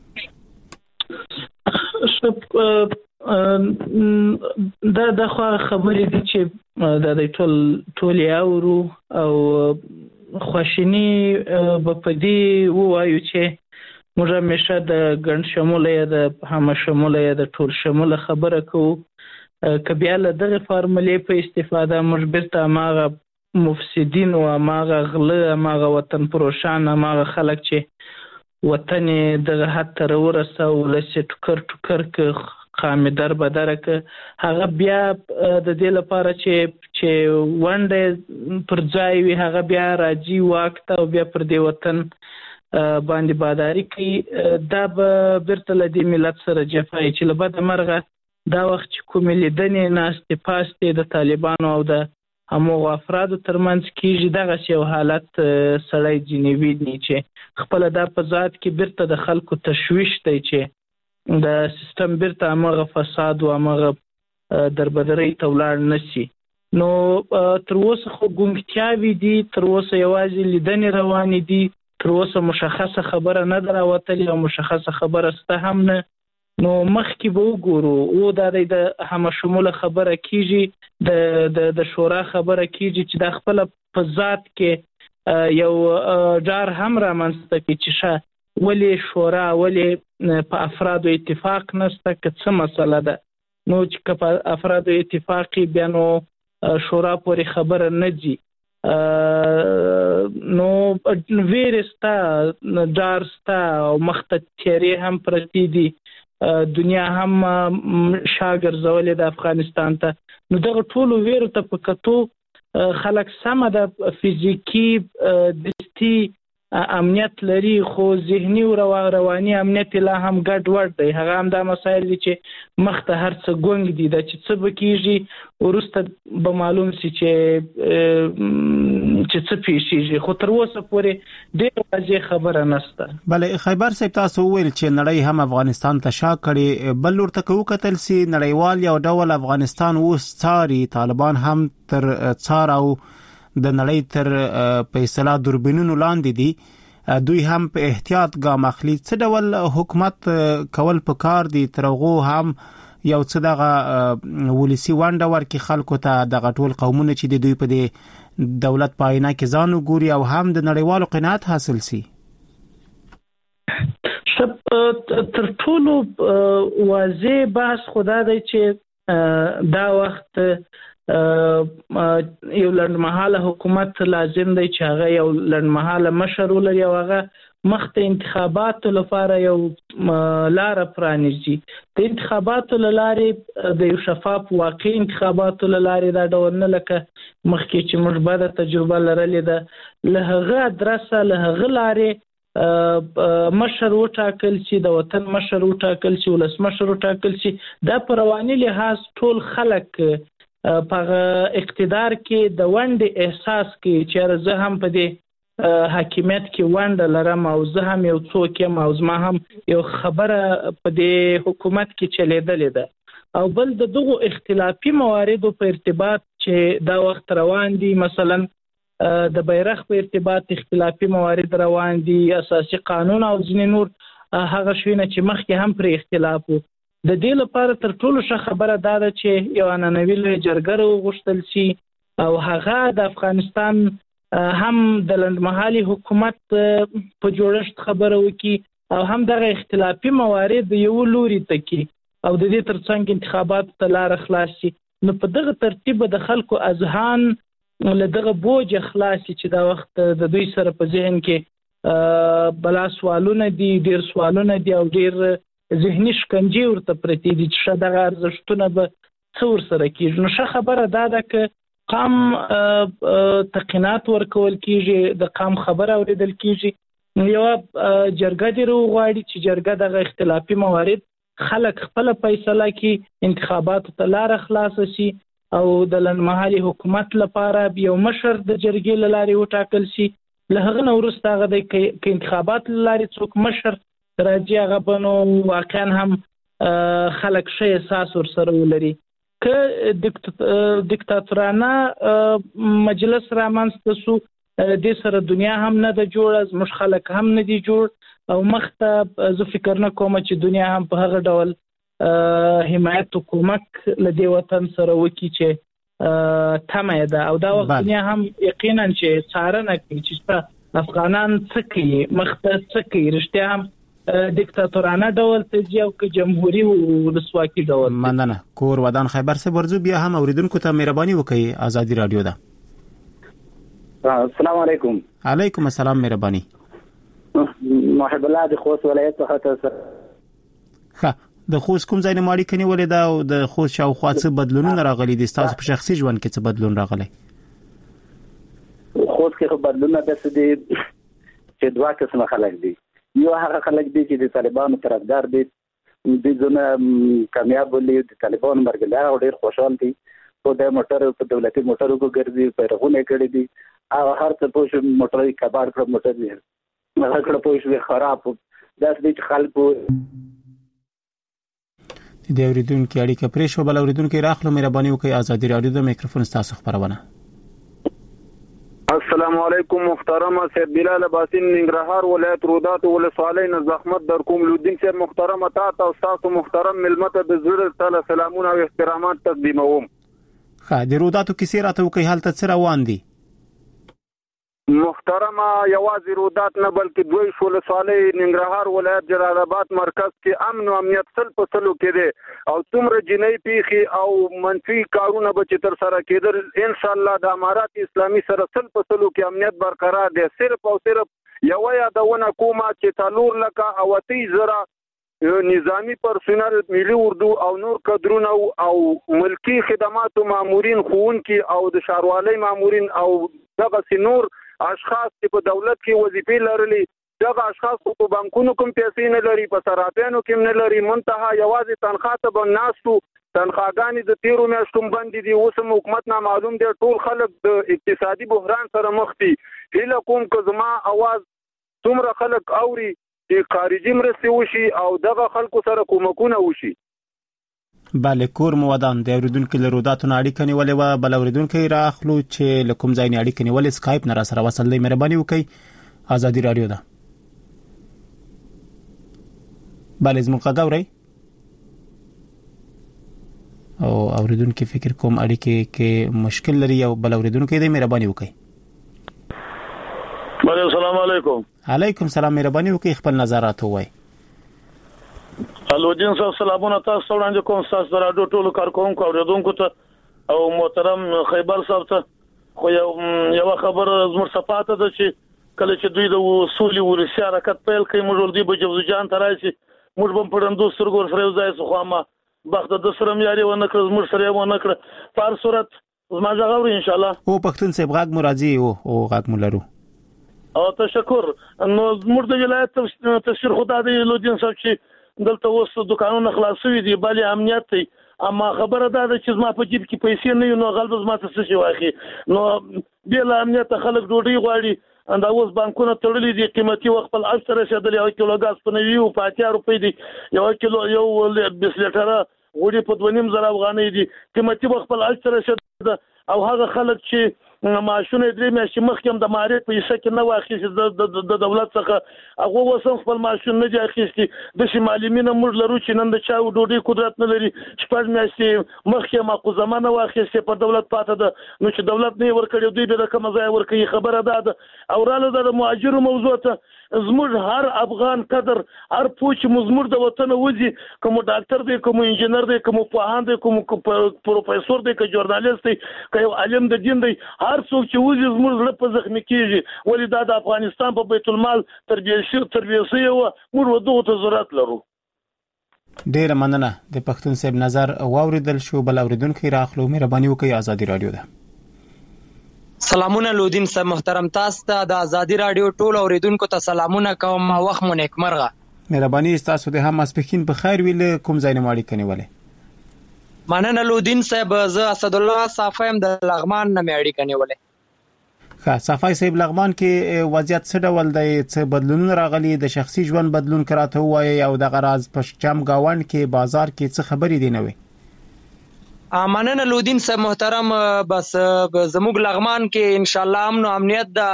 دا خبرې دي چې د ټول یاورو او خواشینی په دې وایو چې موږ همیشه د ګڼ شموله یا د هم شموله یا د ټول شموله خبره کوو که بیا له دغه فارمولې په استفاده موږ بیرته هماغه مفسدین او هماغه غله هماغه وطن پروشان هماغه خلک چې وطن دغه حد ته ورسه ولسې ټوکر که خامدر بدره که هغه بیا د دې لپاره چې ونډه پر ځای وي هغه بیا راځي واک ته او بیا پر دې وطن باندې باداری کوي دا به بیرته له دې ملت سره جفایي چې له بده مرغه دا وخت چې کومې لیدنې ناستې پاستې د طالبانو او د همغو افرادو ترمنځ کېږي دغسې یو حالت سړی ځینې ویني چې خپله دا په ذات کې بیرته د خلکو تشویش دی چې د سیستم بیرته همغه فساد او همغه دربدرۍ ته ولاړ نه شي نو تر اوسه خو ګونګتیاوې دي تر اوسه یوازې لیدنې روانې دي تر اوسه مشخصه خبره نه ده راوتلې او مشخصه خبره شته هم نه نو مخکې به وګورو او دا د همشموله خبره کیږي د شورا خبره کیږي چې د خپل په ذات کې یو جار هم رامنځته کوي چې ولې شورا ولې په افرادو اتفاق نشته که څه مسله ده نو چې په افرادو اتفاقي بیا نو شورا پورې خبره نه ځي نو ویرستا جارستا او مخته تیرې هم پرتی دي دنیا هم شاګرځولې د افغانستان ته نو دغه ټولو ویرو ته په کتو خلک سمه د فزیکی دستی امنیت لري خو ذهني او رواني امنیت لا هم ګډ وډ دی هغه هم دا مسایل دي چې مخته هر څه ګونګ دي د چې څه بکیږي ورسته به معلوم سي چې څه پیښیږي خو تر اوسه پورې ډېر واضح خبره نشته بله خیبر صاحب تاسو ویل چې نړۍ هم افغانستان ته شا کړي بل ورته کو کتل سي نړیوال یو ډول افغانستان اوس څاري طالبان هم تر څار او د نړۍ تر په اصطلاح دوربینونو لاندې دي دوی هم په احتیاط ګام اخلي. څه ډول حکومت کول پکار دي ترغو هم یو څه دغه ولسی وانډه ورکي خلکو ته دغه ټول قومونه چې د دوی په دې دولت پاینه کې ځان وګوري او هم د نړیوالو قناعت حاصل سي. تر ټولو واضح بحث خدا دی چې دا وخت یو لنډمحاله حکومت لازم دی چې هغه یو لنډمحاله مشر ولري او هغه مخته انتخاباتو لپاره یو لار پرانیزي. د انتخاباتو لارې د یو شفاف واقعي انتخاباتو لارې دا ډول نه لکه مخکې چې موږ بعد تجربه لرلې ده له هغه ادرسه له هغه لارې مشر وټاکل شي، د وطن مشر وټاکل شي، ولس مشر وټاکل شي. دا په رواني لحاظ ټول خلک په اقتدار کې د ونډې احساس کې چې زه هم په دې حاکمیت کې ونډه لرم او زه هم یو څوک یم او زما هم یو خبره په دې حکومت کې چلیدلې ده. او بل د دغو اختلافي مواردو په ارتباط چې دا وخت روان دي، مثلا د بیرغ په ارتباط اختلافي موارد روان دي، اساسي قانون او ځینې نور هغه شوینه چې مخکې هم پر اختلاف وو. د دې لپاره تر ټولو ښه خبره دا ده چې یو عنعنوي لویه جرګه وغوښتل شي او هغه د افغانستان هم د لنډمحالي حکومت په جوړښت خبره وکړي او هم دغه اختلافي موارد یو لوري ته کړي او د دې ترڅنګ انتخاباتو ته لاره خلاص شي. نو په دغه ترتیب د خلکو اذهان له دغه بوج خلاص چې دا وخت د دوی سره په ذهن کې بلا سوالونه دي، ډیر سوالونه دي او ډیر ذهني شکنجې ورته پرتې دي چې دغه ارزښتونه به څه ورسره کېږي. نو ښه خبره دا ده که قام تقینات ورکول کېږي، د قام خبره اورېدل کېږي. یوه جرګه دې راوغواړي چې جرګه دغه اختلافي موارد خلک خپله فیصله کړي، انتخاباتو ته لاره خلاصه شي او د لنډمحالي حکومت لپاره یو مشر د جرګې له لارې وټاکل شي. له هغه نه وروسته هغه دی که انتخابات له لارې څوک مشر راځي هغه به نو واقعا هم خلک ښه احساس ورسره ولري. که دیکتاتورانه مجلس رامنځته سو دې سره دنیا هم نه ده جوړه، زموږ خلک هم نه دي جوړ او مخته زه فکر نه کوم چې دنیا هم په هغه ډول حمایت او کومک له دې وطن سره وکړي چې تمه یې ده. او دا وخت دنیا هم یقینا چې څارنه کوي چې افغانان څه کوي، مخته څه کوي، رښتیا هم دیکتاتورانه ډول ته ځي او که جمهوریت ولسواکي ډول. مننه. کور ودان خیبر سے ورزو بیا هم اوریدونکو ته مهرباني وکړئ. آزادي رادیو ده. السلام علیکم. علیکم السلام. مهرباني. محب الله د خوست ولایت څخه ښه د خوست کوم ځای نه ماړی کني ولې دا او د خوست شاوخوا څه بدلونونه راغلي دي؟ تاسو په شخصي ژوند کې څه بدلون راغلی؟ خوست کې بدلونونه داسې دي چې دوه قسمه خلک دي. یو هغه خلک دي چې د طالبانو طرفدار دي، د زونه کامیاب ولي د طالبانو مرګلار او ډیر خوشحال دي. په د موټر په دولتي موټرو کو ګرځي، پیرغونه کړي دي، هغه هر څه پوه موټرې کبار کړ موټر دي هغه کړه پوه خراب داس دي خلکو د اوریدونکو اړیکه پرې شو. بل اوریدونکو راخلو مهرباني وکړئ. آزادي رادیو د میکروفون تاسو خبرونه. السلام علیکم محترم سید بلال عباسین ننګرهار ولایت رودات ولسوالۍ نه زحمت در کوم لودین سید محترم تا تاسو محترم ملمت د زړه تعالی سلامونه او احترامات تقدیموم. ښه د روداتو کیسې راته وکړئ، حالت څه روان دي؟ محترم یوازې رودات نه بلکې دوی ولسوالۍ ننګرهار ولایت جلال آباد مرکز کې امن او امنیت 100% کې دي او څومره جنۍ پیخي او منفي کارونه به چې تر سره کېدل ان شاء الله د امارات اسلامي سره 100% کې امنیت برقرار دي. صرف او صرف یو یادونه کومه چې تلور لکه او 30,000 نظامی پرسونل، ملي اردو او نور کادرونه او ملکی خدماتو مامورین، ښوونکي او د ښاروالۍ مامورین او دغه نور اشخاص چې په دولت کې وظیفې لرلي، دغه اشخاص په بانکونو کوم پیسې نه لري، په صرافانو کې نه لري، منتها یوازې تنخواه ته به ناستو. تنخواهګانې د 13 میاشتو باندې دي. اوس هم حکومت نه معلوم دی، ټول خلک د اقتصادي بحران سره مخ دي. هیله کوم که زما اواز څومره خلک اوري چې خارجي مرستې وشي او دغه خلکو سره کومکونه وشي. بله کور مو ودان. د اوریدونکو له روداتو نه اړیکه نیولې وه. بل اوریدونکو راخلو چې له کوم ځای نه اړیکه نیولې سکایپ نه را سره وصل دی. مهرباني وکړئ. آزادي رادیو ده. بله زموږ غاوري او اوریدونکو فکر کوم اړیکې کې مشکل لري او بل اوریدونکو دې مهرباني وکړي. بله السلام علیکم. علیکم سلام، مهرباني وکړئ خپل نظرات ووایي. الودین صاحب سلامونه تاسو وړاندې کوم تاسو راډیو ټولو کارکونکو اوریدونکو ته او محترم خیبر صاحب ته. خو یو خبر زموږ صفاته ده چې کله چې دوی د اصول ورسي حرکت پیل کوي موږ ولدي به جوزجان ته راشي موږ به پړندو سرګور سره ځای خو ما بخت د سرم یاري ونه کړ موږ سره ونه کړ په صورت زما ځغوري ان شاء الله. او پښتون صاحب غاګ مرادي او غاګ مولرو او تشکر. نو موږ د ولایت تفسیر خدای دی لودین صاحب چې دلته اوس دکانونه خلاصوي دي بل امنیت دی اما خبره ده چې زما په جیب کې پیسې نه یو نو غلط زما ته څه شي واخی نو بل امنیت خلک ډوډۍ غواړي اندا اوس بانکونه تړلې دي قیمتي وخت په اثر رسیدل 1 کیلو غاز په 90 او 50 روپۍ دي 1 کیلو یو 20 لیټره وړي په 2.5 افغانۍ دي قیمتي وخت په اثر رسیدل او هغه خلک چې معاشونه درې میاشتې مخکې د ماریت په حصہ کې نه واخیستي د دولت څخه هغه وسم خپل معاشونه نه دي اخیستي د شمالي مینه موږ لرو چې نن د چا ډوډۍ قدرت نه لري شپږ میاشتې مخکې ماقو زمانه واخیستي په دولت پاته ده نو چې دولت نه ورکړي دوی به کوم ځای ورکړي خبره ده او رااله د مهاجرو موضوع ته زموږ هر افغان قدر هر پوچ مزمور د وطن وځي کوم ډاکټر دی کوم انجنیر دی کوم پوهان دی کوم پروفیسور دی کوم ژورنالیست دی کوم عالم د دین دی هر څوک چې وځي زموږ زړه په زخمی کیږي ولې دا د افغانستان په بیت المال تربیه او موږ ودغه ته ضرورت لرو. ډیر مننه د پښتون صاحب نظر واوریدل شو بل اوریدونکو راخلو مهرباني وکړئ ازادي رادیو ده. سلامونه لودین صاحب محترم تاسو ته د ازادي رادیو ټول اوریدونکو ته سلامونه کوم وخت مو نیکمرغه. مهرباني تاسو د هم اسپیکین په خیر ویل کوم ځای نه ماړی کني ولې مننه لودین صاحب زه اسد الله صافیم د لغمان نه ماړی کني ولې ښه صافای صاحب لغمان کې وضعیت څه ډول دی څه بدلون راغلي د شخصي ژوند بدلون کراته وایي او د غراز په چم گاوند کې بازار کې څه خبرې دي نه وي. مننه لودین صاحب محترم بس زموږ لغمان کې ان شاء الله امن او امنیت د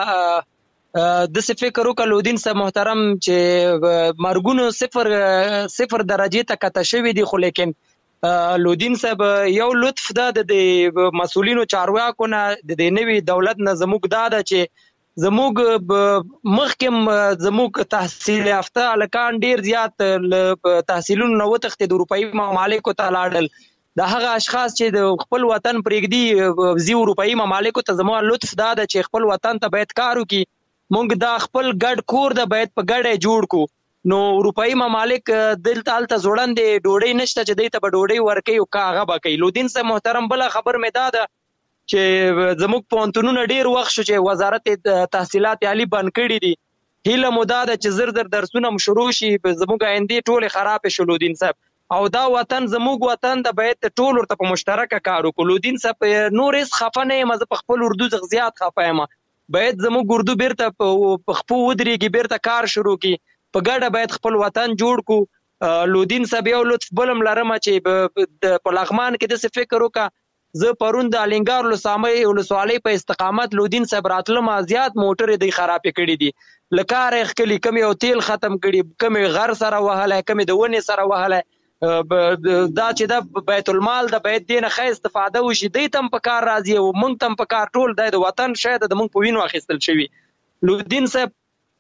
څه فکر وکړ لودین صاحب محترم چې مرګونو صفر درجه ته کته شوی دي خو لیکن لودین صاحب یو لطف ده د مسولینو چارواکو نه د نوي دولت نه زموږ دا چې زموږ مخکم زموږ تحصیل یافته الکان ډیر زیات تحصیلونو نو تخت د اروپאי ممالکو ته لاړل دا هغه اشخاص چې د خپل وطن پرېږدي زی اروپאי ممالکو ته زموږ لطف دا چې خپل وطن ته باید کار وکړي مونږ دا خپل ګډ کور د باید په ګډه جوړ کو نو اروپאי ممالک دلته الته زوړند ډوډۍ نشته چې دې ته به ډوډۍ ورکي او کاغه بکې لودین صاحب محترم بل خبر مې دا ده چې زموږ پونتونونه ډیر وخت شو چې وزارت تحصیلات عالی بند کړي دي هیله مودا ده چې زر درسونه شروع شي زموږ آینده ټوله خراب شي لودین صاحب او دا وطن زموږ وطن د باید ټول ورته په مشترکه کار وکړو لودین صاحب نور هیڅ خفه نه یم په خپل اردو زیات خفه یم باید زموږ اردو بیرته په خپل ودرېږي بیرته کار شروع کی په ګډه باید خپل وطن جوړ کو لودین صاحب یو لطف بلم لرم چې په لغمان کې د څه فکر وکا زه پرون د الینګار لسامه ولسوالۍ په استقامت لودین صاحب راتلم زیات موټر دی خراب کړي دي لکار اخکلی کم یو تیل ختم کړي کم غر سره وهله کم د ونی سره وهله دا چې د بیت المال د بیت دین خې استفاده وشي د تم په کار راځي او مونږ تم په کار ټول د وطن شاید د مونږ په وینو اخیستل شوی لودین صاحب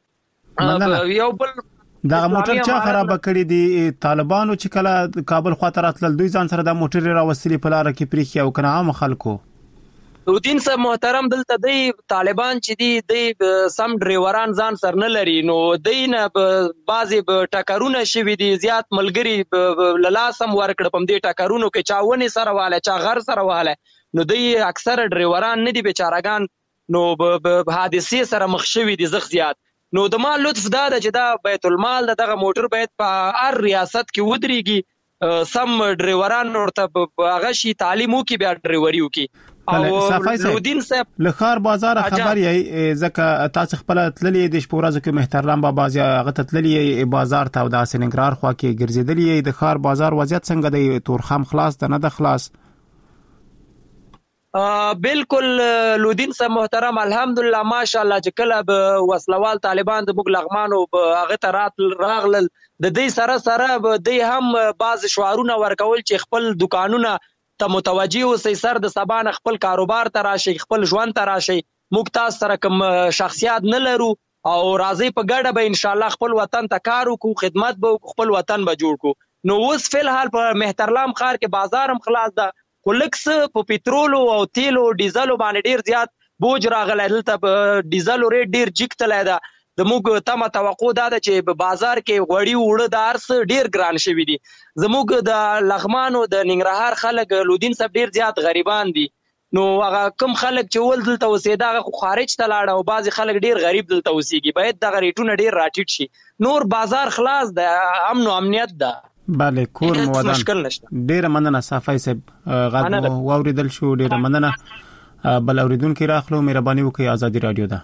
یو بل دا موټر چا خراب کړی دي طالبانو چې کله کابل خاطر اتل دوی ځان سره د موټر راوستلی په لار کې پریخي او کنه عام خلکو لودین صاحب محترم دلته دی طالبان چې دی سم ډرایوران ځان سر نه لري نو دین بعضی ټکرونه شوي دي زیات ملګری للاسم ورکړ پم دې ټکرونو کې چاونی سره واله چا غر سره واله نو دی اکثر ډرایوران نه دي بیچارهګان نو حادثه سره مخ شوي دي زخ زیات نو د ما لطف دا چې دا بیت المال دغه موټر باید په هر ریاست کې ودرېږي سم ډرایوران ورته هغه شي تعلیم وکي بیا ډرایوري وکي او لودین صاحب لخر بازار خبر یې ځکه تاسو خپل تللی د شپورازو کې محترم بابا هغه تللی بازار ته د سننګرار خوا کې ګرځیدلی د خار بازار وضعیت څنګه دی تورخم خلاص ده نه د خلاص بالکل لودین صاحب محترم، الحمدلله ماشاءالله چې کله به وسلوال طالبان د موږ لغمانو هغه ته راغلل، د دې سره به دوی هم بعض شعارونه ورکول چې خپل دکانونه ته متوجه اوسئ، سر د سبا نه خپل کاروبار ته راشئ، خپل ژوند ته راشئ، موږ تاسو سره کوم شخصیت نه لرو او راځي په ګډه به انشاءالله خپل وطن ته کار وکړو، خدمت به وکړو، خپل وطن به جوړ کړو. نو اوس فی الحال په مهترلام ښار کې بازار هم خلاص ده، خو لږ څه په پټرولو او تیلو ډیزلو باندې ډیر زیات بوج راغلی، دلته په ډیزلو ریټ ډیر جګ تللی ده. د موږ تمه توقع دا ده چې په بازار کې غوړي اوړه د هر څه ډیر ګران شوي دي. زموږ د لغمانو د ننګرهار خلک لودین صاحب ډیر زیات غریبان دي، نو هغه کم خلک چې ول دلته اوسېده هغه خو خارج ته لاړه او بعضې خلک ډیر غریب دلته اوسېږي. باید دغه ریټونه ډیر راټیټ شي. نور بازار خلاص ده، امن و امنیت ده. بله کور مو ودان. ډیره مننه صافی صاحب، غږ مو واوریدل شو، ډیره مننه. بل اوریدونکي راخلو، مهرباني وکړئ، ازادي رادیو ده.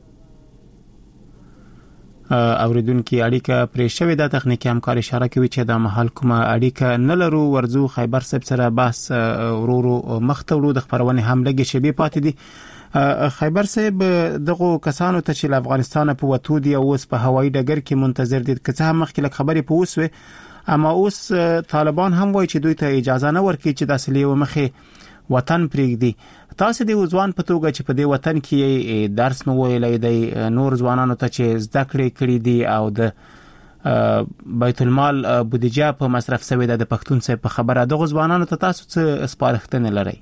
اوریدونکي اړیکه پرې شوې ده، تخنیکی همکار اشاره کوي چې د مهال کومه اړیکه نه لرو. ورځو خیبر صاحب سره بحث ورو مخ ته وړو، د خبرونې هم لږې شیبې پاتې دي. خیبر صاحب دغه کسانو ته چې له افغانستان په وتو دي او اوس په هوایي ډګر کې منتظر دي، که څه هم مخکې لږ خبرې په اوس وې، اما اوس طالبان هم وایي چې دوی ته اجازه نه ورکړي چې داسې له مخې وطن پرېږدي. تاسو د ځوان په توګه چې په دې وطن کې درس مو ویلی دی، نور ځوانانو ته چې زده کړې کړي دي او د بیت المال بودیجه په مصرف شوې ده د پښتون صاحب په خبره، دغه ځوانانو ته تاسو څه سپارښتنې لرئ؟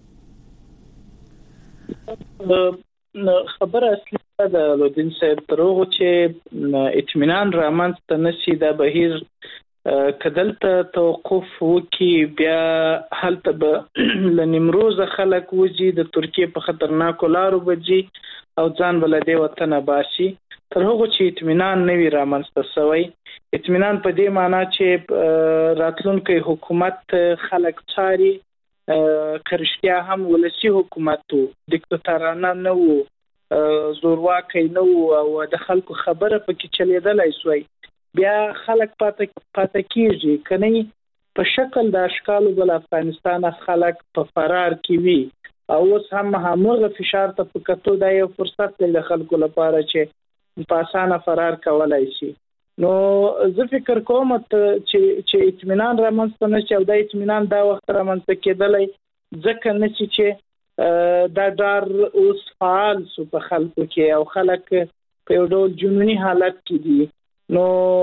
خبره اصلي ده لودین صاحب، تر هغو چې اطمینان رامنځته نشي دا بهیر کدلته توقف وکي، بیا هلته به له نیمروزه خلک وځي، د ترکیې په خطرناکو لارو به ځي او ځان به له دې وطنه باسي. تر هغو چې اطمینان نه وي رامنځته سوی، اطمینان په دې معنا چې راتلونکی حکومت خلک څاري، که رښتیا هم ولسي حکومت و، دیکتاتورانه نه و، زورواکی نه و او د خلکو خبره پکې چلیدلی سوی، بیا خلک پاته کیږي. کنه په شکل د اشکالو بل افغانستان خلک په فرار کې وي او اوس هم همغه فشار ته په کتو دا یو فرصت دی د خلکو لپاره چې په اسانه فرار کولای شي. نو زه فکر کوم چې اطمینان رامنځته نشي او دا اطمینان دا وخت رامنځته کېدلی ځکه نشي چې دا ډار اوس فعال سو په خلکو کې او خلک په یو ډول جنوني حالت کې دي. نو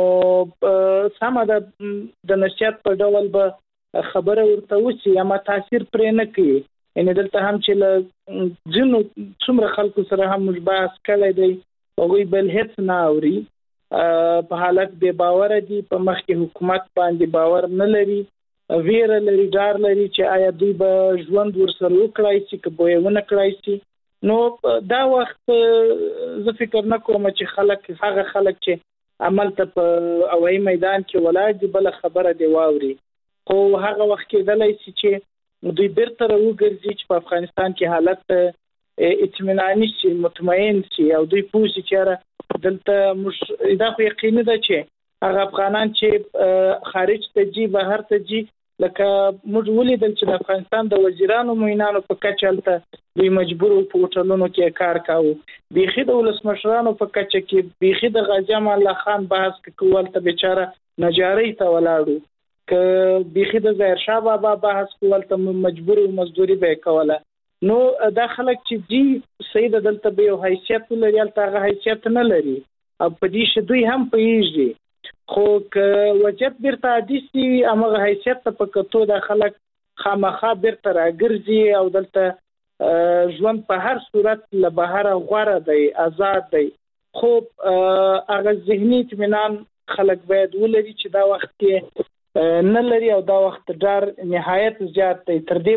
سمه د نصیحت په ډول به خبره ورته وشي اما تاثیر پرې نه کوي. یعنې دلته هم چې له ځینو څومره خلکو سره هم موږ بحث کړی دی، هغوی بل هېڅ نه اوري، په حالت بې باوره دي، په مخکې حکومت باندې باور نه لري، ویره لري، ډار لري چې آیا دوی به ژوند ورسره وکړای شي که به یې ونه کړای شي. نو دا وخت زه فکر نه کوم چې هغه خلک چې عمل ته په هوایي میدان کې ولاړ دي بله خبره دی واوري، خو هغه وخت کېدلی شي چې دوی بیرته راوګرځي چې په افغانستان کې حالت اطمیناني شي، مطمئن شي او دوی پوه شي چې یاره دلته موږ دا خو یقیني ده چې هغه افغانان چې خارج ته ځي، بهر ته ځي، لکه موږ ولیدل چې د افغانستان د وزیرانو معینانو په کچه هلته دوی مجبور وو په هوټلونو کې کار کاوه، بیخي د ولسمشرانو په کچه کې بیخي د غازي امان الله خان بحث کوو هلته بیچاره نجارۍ ته ولاړو، که بیخي د ظاهر شاه بابا بحث کوو هلته مجبور وو مزدوري به یې کوله. نو دا خلک چې ځي صحیح ده دلته به یو حیثیت ولري، هلته هغه حیثیت نه لري او په دې چې دوی هم پوهېږي، خو که وضعیت بیرته عادي شي همغه حیثیت ته په کتو دا خلک خامخا بیرته راګرځي او دلته ژوند په هر صورت له بهره غوره دی، آزاد دی. خو هغه ذهني اطمینان خلک باید ولري چې دا وخت کې نه لري او دا وخت ډار نهایت زیات دی. تر دې